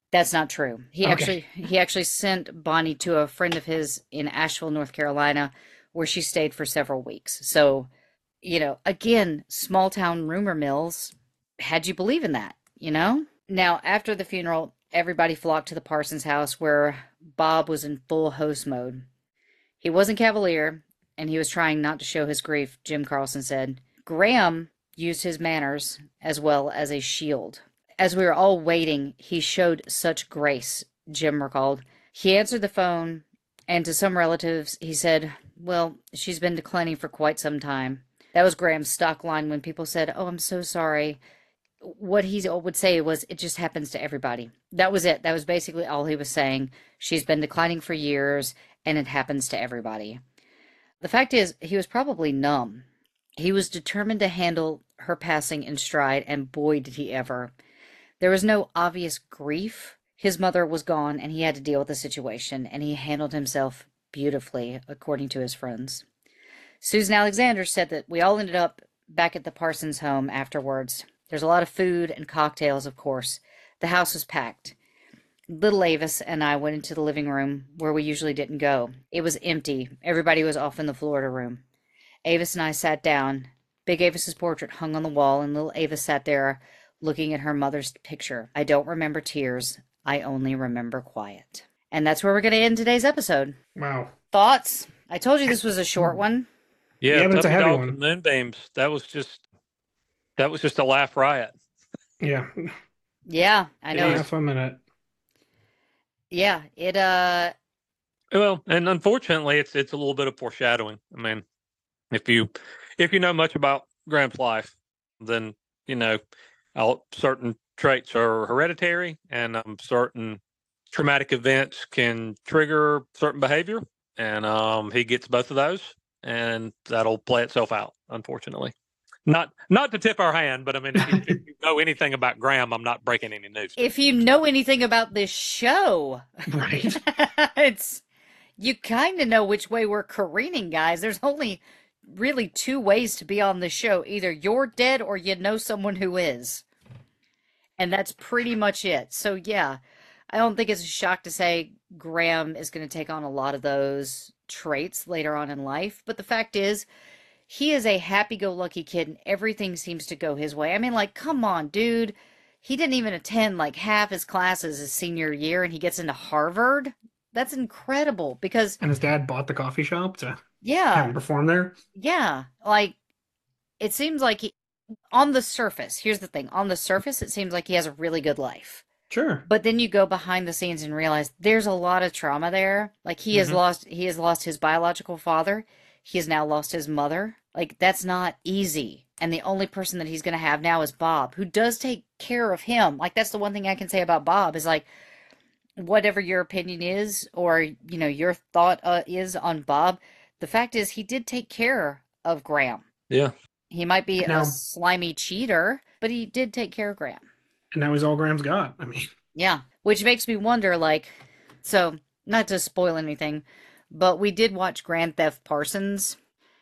That's not true. Okay. He actually sent Bonnie to a friend of his in Asheville, North Carolina, where she stayed for several weeks. So, again, small town rumor mills had you believe in that, you know? Now, after the funeral, everybody flocked to the Parsons house where Bob was in full host mode. He wasn't cavalier, and he was trying not to show his grief, Jim Carlson said. Graham used his manners as well as a shield. As we were all waiting, he showed such grace, Jim recalled. He answered the phone, and to some relatives, he said, well, she's been declining for quite some time. That was Graham's stock line when people said, oh, I'm so sorry. What he would say was, it just happens to everybody. That was it. That was basically all he was saying. She's been declining for years, and it happens to everybody. The fact is, he was probably numb. He was determined to handle her passing in stride, and boy, did he ever. There was no obvious grief. His mother was gone, and he had to deal with the situation, and he handled himself beautifully, according to his friends. Susan Alexander said that we all ended up back at the Parsons home afterwards. There's a lot of food and cocktails, of course. The house was packed. Little Avis and I went into the living room where we usually didn't go. It was empty. Everybody was off in the Florida room. Avis and I sat down. Big Avis's portrait hung on the wall, and little Avis sat there looking at her mother's picture. I don't remember tears. I only remember quiet. And that's where we're going to end today's episode. Wow. Thoughts? I told you this was a short one. Yeah, but it's a Puppy heavy Dogs one. and Moonbeams. That was just a laugh riot. Yeah. Yeah, I know. Half a minute. Yeah, it Well, and unfortunately, it's a little bit of foreshadowing. I mean, if you know much about Graham's life, then you know certain traits are hereditary, and certain traumatic events can trigger certain behavior, and he gets both of those, and that'll play itself out. Unfortunately, not to tip our hand, but I mean, if you know anything about Graham, I'm not breaking any news. if you know anything about this show, Right. it's you kind of know which way we're careening, guys. There's only really two ways to be on the show. Either you're dead or you know someone who is. And that's pretty much it. So yeah, I don't think it's a shock to say Graham is going to take on a lot of those traits later on in life. But the fact is, he is a happy-go-lucky kid and everything seems to go his way. I mean, like, come on, dude. He didn't even attend like half his classes his senior year and he gets into Harvard. That's incredible because, And his dad bought the coffee shop to have yeah, him perform there. yeah, like, it seems like on the surface, here's the thing, on the surface, it seems like he has a really good life. Sure. But then you go behind the scenes and realize there's a lot of trauma there. Like he has lost his biological father. He has now lost his mother. Like that's not easy. And the only person that he's going to have now is Bob, who does take care of him. Like that's the one thing I can say about Bob is like whatever your opinion is or your thought is on Bob, the fact is he did take care of Graham. Yeah. He might be Now- a slimy cheater, but he did take care of Graham. And now he's all Graham's got. I mean, Yeah, which makes me wonder, like, so not to spoil anything, but we did watch Grand Theft Parsons,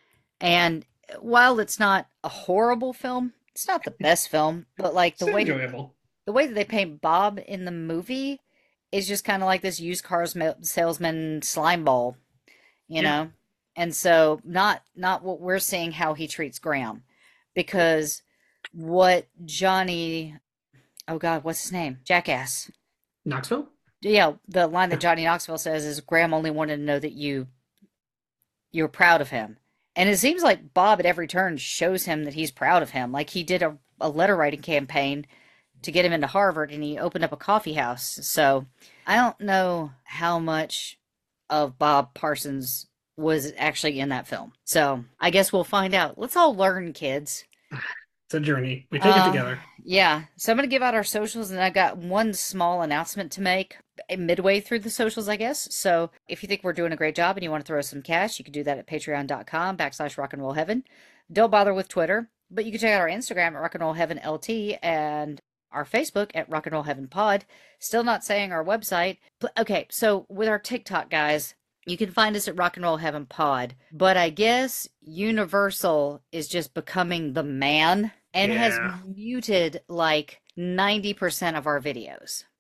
and while it's not a horrible film, it's not the best film, but like it's enjoyable. the way that they paint Bob in the movie is just kind of like this used cars salesman slime ball, you know, and so not what we're seeing how he treats Graham, because what Johnny, oh God, what's his name? Jackass. Knoxville? Yeah, the line that Johnny Knoxville says is Graham only wanted to know that you're proud of him. And it seems like Bob at every turn shows him that he's proud of him. Like he did a letter writing campaign to get him into Harvard and he opened up a coffee house. So I don't know how much of Bob Parsons was actually in that film. So I guess we'll find out. Let's all learn, kids. It's a journey. We take it together. Yeah. So I'm going to give out our socials, and I got one small announcement to make midway through the socials, I guess. So if you think we're doing a great job and you want to throw us some cash, you can do that at patreon.com/rockandrollheaven. Don't bother with Twitter, but you can check out our Instagram at Rock and Roll Heaven LT and our Facebook at Rock and Roll Heaven Pod. Still not saying our website. Okay. So with our TikTok, guys, you can find us at Rock and Roll Heaven Pod, but I guess Universal is just becoming the man and has muted like 90% of our videos.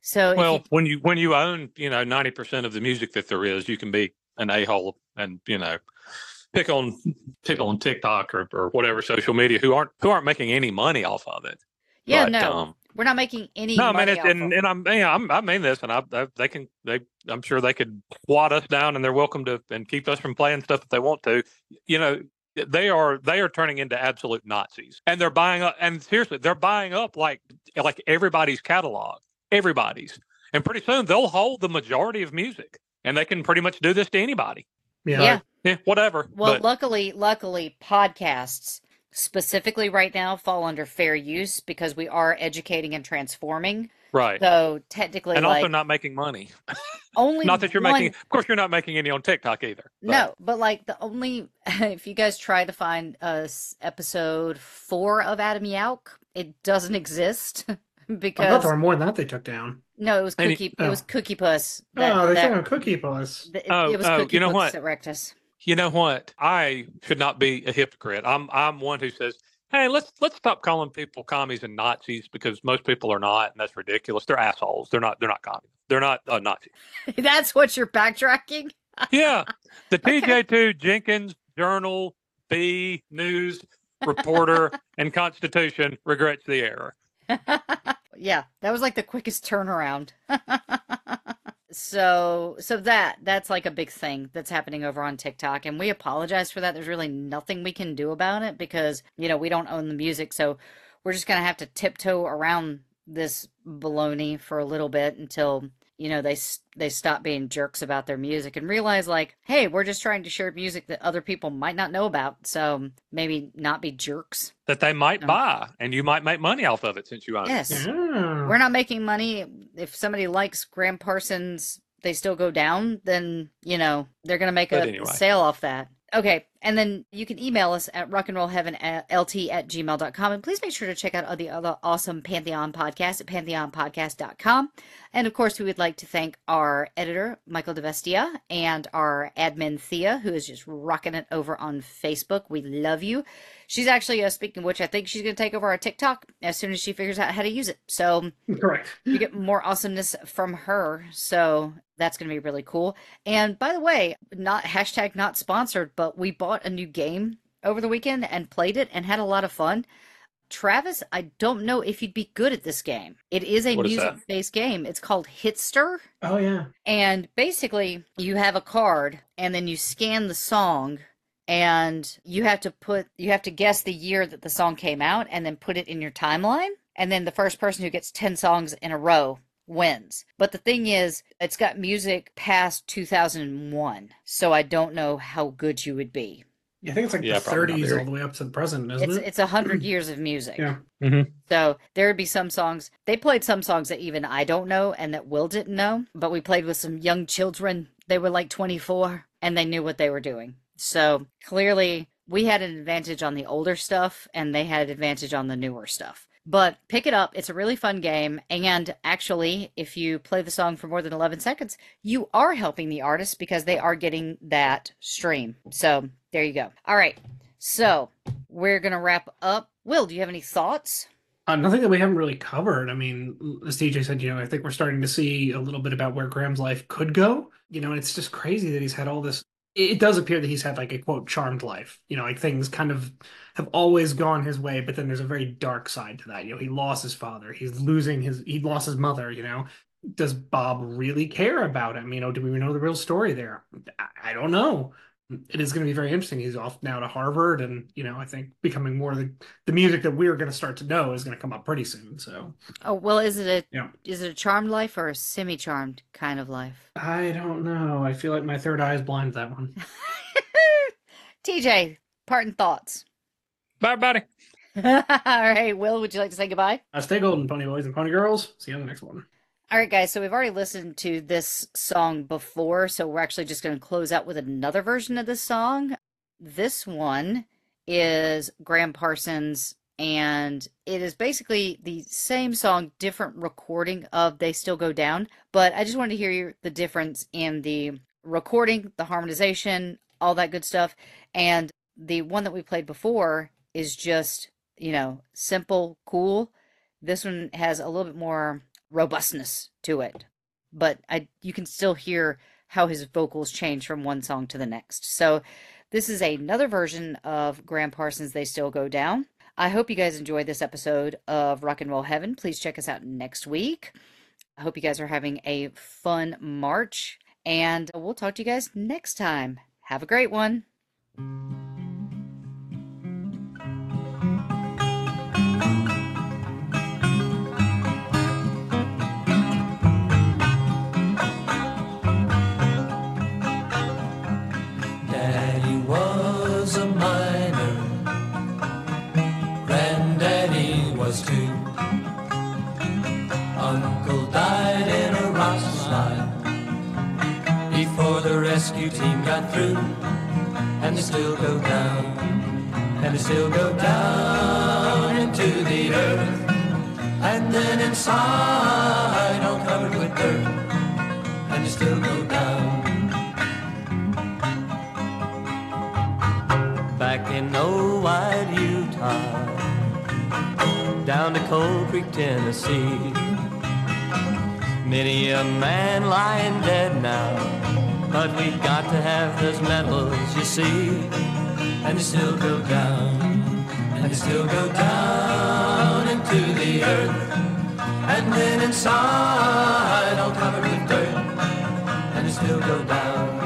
So if Well, you, when you own 90% of the music that there is, you can be an a-hole and pick on people on TikTok or whatever social media who aren't making any money off of it. yeah, But no, we're not making any no, I mean money it, off of. I mean this, and I'm sure they could swat us down, and they're welcome to and keep us from playing stuff if they want to. You know, they are turning into absolute Nazis, and they're buying up. And seriously, they're buying up like everybody's catalog, everybody's, and pretty soon they'll hold the majority of music, and they can pretty much do this to anybody. Yeah. Yeah, whatever. Well, But luckily, podcasts specifically right now fall under fair use because we are educating and transforming. right, So technically, and like also not making money. only Not that you're one, making. Of course, you're not making any on TikTok either. But no, but like the only if you guys try to find episode 4 of Adam Yauch, it doesn't exist I thought because there were more than that they took down. no, it was And Cookie. oh. It was Cookie Puss. Oh, they that, took on Cookie Puss. it, Oh, it was oh, Cookie you know Puss what? that wrecked us. you know what? I should not be a hypocrite. I'm one who says, "Hey, let's stop calling people commies and Nazis because most people are not, and that's ridiculous. They're assholes. They're not commies. They're not Nazis." That's what you're backtracking. Yeah, the Okay. TJ2 Jenkins Journal B News reporter and Constitution regrets the error. Yeah, that was like the quickest turnaround. So that's like a big thing that's happening over on TikTok, and we apologize for that. There's really nothing we can do about it because, we don't own the music, so we're just gonna have to tiptoe around this baloney for a little bit until, they stop being jerks about their music and realize like, hey, we're just trying to share music that other people might not know about, so maybe not be jerks. That they might Oh. buy, and you might make money off of it since you own it. Yes. Yeah. We're not making money. If somebody likes Graham Parsons, They Still Go Down, then, they're going to make But a anyway. sale off that. Okay, and then you can email us at rockandrollheavenlt@gmail.com. And please make sure to check out the other awesome Pantheon podcast at pantheonpodcast.com. And of course, we would like to thank our editor, Michael DeVestia, and our admin, Thea, who is just rocking it over on Facebook. We love you. She's actually, speaking of which, I think she's going to take over our TikTok as soon as she figures out how to use it. So Correct. you get more awesomeness from her. So that's going to be really cool. And by the way, not sponsored, but we bought a new game over the weekend and played it and had a lot of fun. Travis, I don't know if you'd be good at this game. It is a What is that? music-based game. It's called Hitster. Oh yeah. And basically, you have a card and then you scan the song and you have to guess the year that the song came out and then put it in your timeline. And then the first person who gets 10 songs in a row wins. But the thing is, it's got music past 2001. So I don't know how good you would be. I think it's like Yeah, the probably not 30s very. all the way up to the present, isn't it? It's 100 years of music. Yeah. So there would be some songs. They played some songs that even I don't know and that Will didn't know. But we played with some young children. They were like 24 and they knew what they were doing. So clearly we had an advantage on the older stuff and they had an advantage on the newer stuff. But pick it up. It's a really fun game. And actually, if you play the song for more than 11 seconds, you are helping the artist because they are getting that stream. So there you go. All right. So we're going to wrap up. Will, do you have any thoughts? Nothing that we haven't really covered. I mean, as TJ said, I think we're starting to see a little bit about where Graham's life could go. And it's just crazy that he's had all this. It does appear that he's had like a quote charmed life. Like things kind of have always gone his way, but then there's a very dark side to that. He lost his father. He lost his mother. Does Bob really care about him? Do we know the real story there? I don't know. It is going to be very interesting. He's off now to Harvard, and I think becoming more the music that we're going to start to know is going to come up pretty soon. So, Oh, well, is it Yeah. a charmed life or a semi-charmed kind of life? I don't know. I feel like my third eye is blind to that one. TJ, parting thoughts. Bye, everybody. All right, Will, would you like to say goodbye? Stay golden, pony boys and pony girls. See you on the next one. All right, guys, so we've already listened to this song before, so we're actually just going to close out with another version of this song. This one is Graham Parsons, and it is basically the same song, different recording of They Still Go Down, but I just wanted to hear the difference in the recording, the harmonization, all that good stuff, and the one that we played before is just, simple, cool. This one has a little bit more robustness to it. But you can still hear how his vocals change from one song to the next. So this is another version of Gram Parsons' They Still Go Down. I hope you guys enjoyed this episode of Rock and Roll Heaven. Please check us out next week. I hope you guys are having a fun March, and we'll talk to you guys next time. Have a great one. Daddy was a miner, Granddaddy was too. Uncle died in a rock slide before the rescue team got through. And they still go down, and they still go down into the earth. And then inside, all covered with dirt, and they still go down. Back in old white Utah, down to Cold Creek, Tennessee, many a man lying dead now, but we've got to have those medals, you see. And they still go down, and they still go down into the earth. And then inside, all covered with dirt, and they still go down.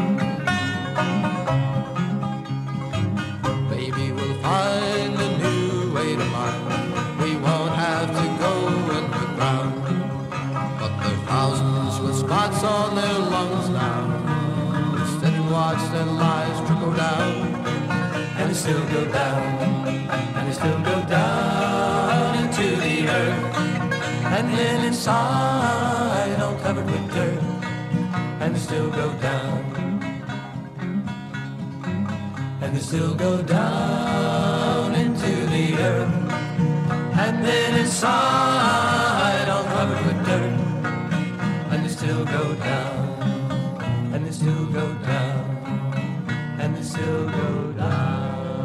Maybe we'll find a new way to mine. We won't have to go underground. But there's thousands with spots on their lungs now. Sit and watch their lives trickle down. And they still go down, and they still go down into the earth. And then inside, all covered with dirt, and they still go down. And they still go down into the earth. And then inside, all covered with dirt, and they still go down, and they still go down, and they still go down.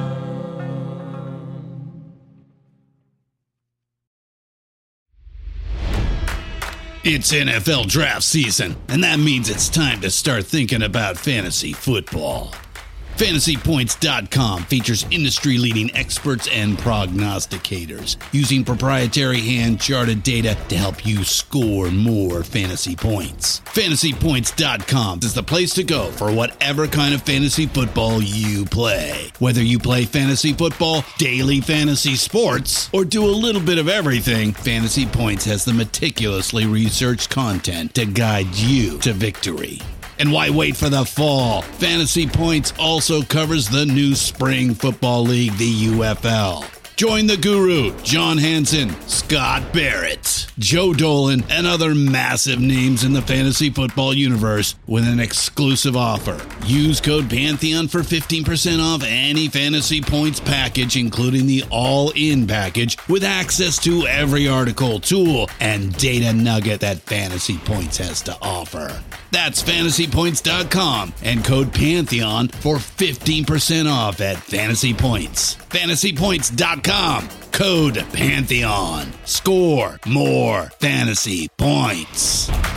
It's NFL draft season, and that means it's time to start thinking about fantasy football. FantasyPoints.com features industry-leading experts and prognosticators using proprietary hand-charted data to help you score more fantasy points. FantasyPoints.com is the place to go for whatever kind of fantasy football you play. Whether you play fantasy football, daily fantasy sports, or do a little bit of everything, Fantasy Points has the meticulously researched content to guide you to victory. And why wait for the fall? Fantasy Points also covers the new spring football league, the UFL. Join the guru, John Hansen, Scott Barrett, Joe Dolan, and other massive names in the fantasy football universe with an exclusive offer. Use code Pantheon for 15% off any Fantasy Points package, including the all-in package, with access to every article, tool, and data nugget that Fantasy Points has to offer. That's FantasyPoints.com and code Pantheon for 15% off at Fantasy Points. FantasyPoints.com, code Pantheon. Score more fantasy points.